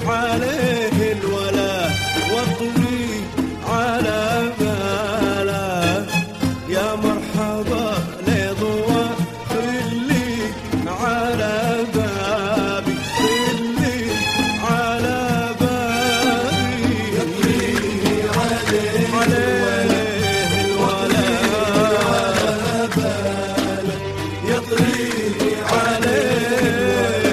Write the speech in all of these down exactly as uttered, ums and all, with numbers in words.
عليه الولا واطري على باله يا مرحبا لضوى اللي على بابي اللي على بابي يطري عليه عليه الولا على باله يطري عليه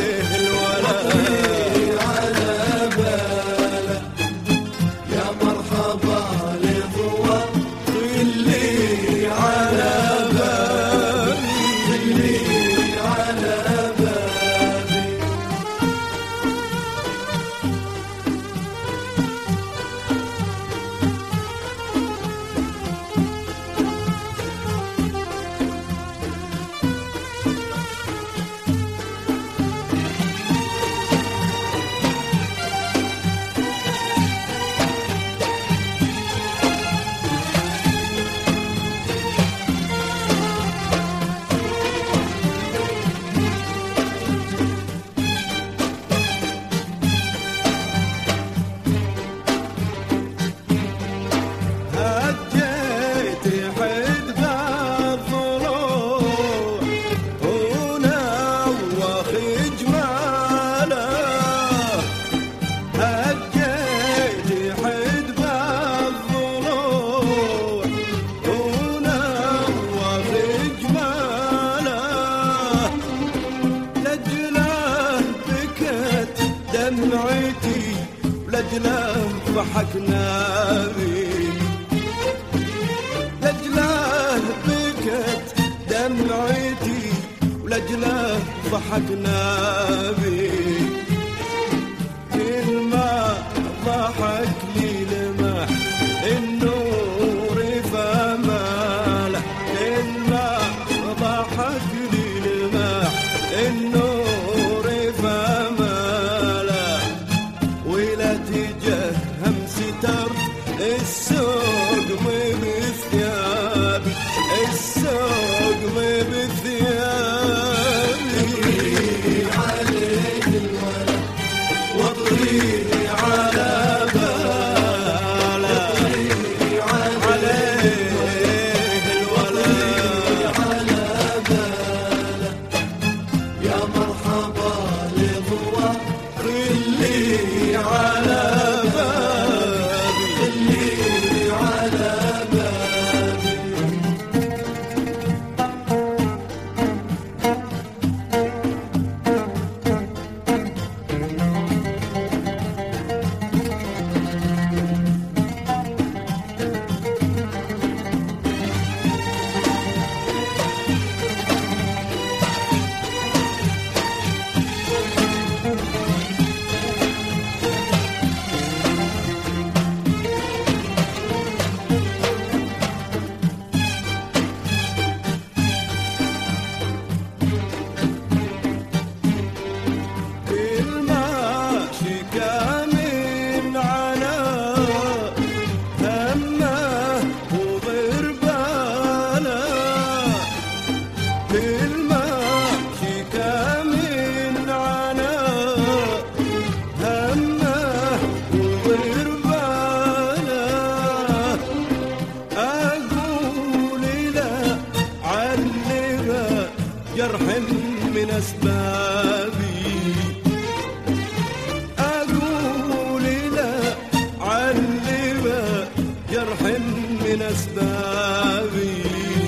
دمعتي لجله ضحكنا بي لجله بكت دمعتي ولجله ضحكنا بي كل ما ضحك لي لمح النور فماله كل ما ضحك لي لمح النور فماله ولا تجهم ستر السوق ما بثيابي السوق ما بثيابي عليك الولد واطري على باله عليه الولد على باله يا مرحبا لضوى اللي على بابي اللي على بابي جرح من أسبابي أقول لا علم جرح من أسبابي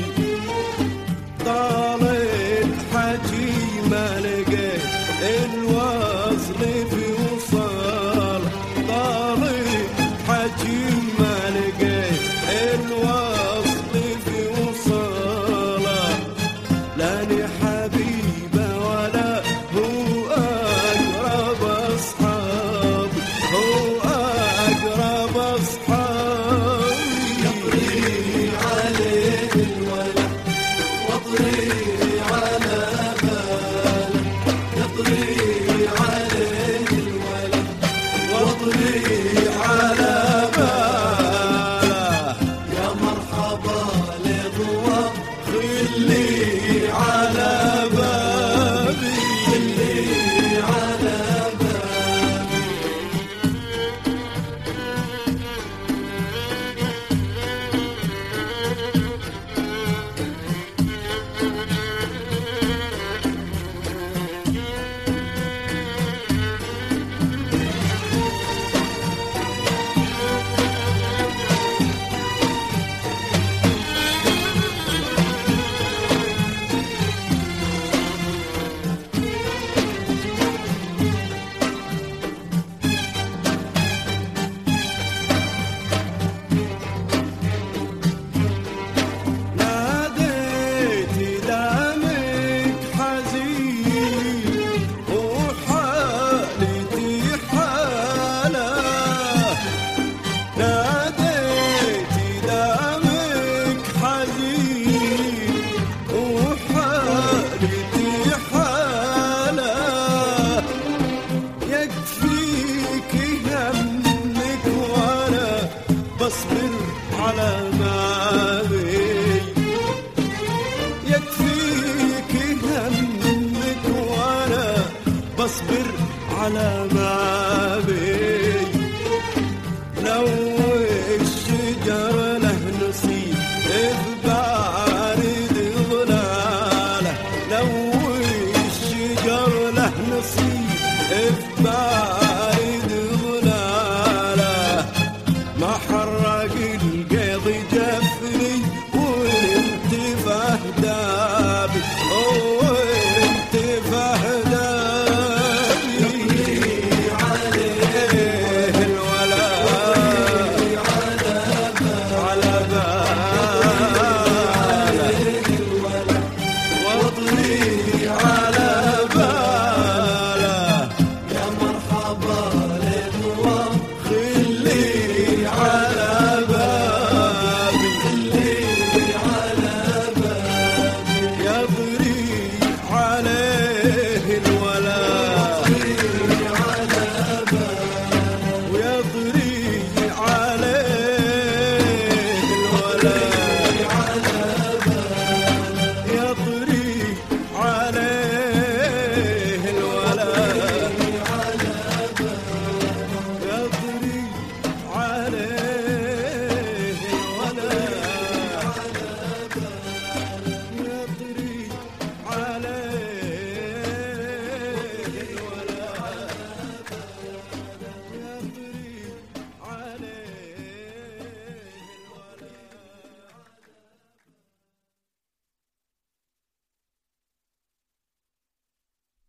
طال الحكي ما لقيت الوصل في وصال طال الحكي ما لقيت الوصل في وصال لاني حبيبه ولا هو أقرب أصحابي هو أقرب أصحابي يطري عليه الولد واطري على باله يطري عليه الولد واطري على باله يا مرحبا لضوى اللي على بابي اللي على بابي بصبر على ما بي يكفيك همك وانا بصبر على ما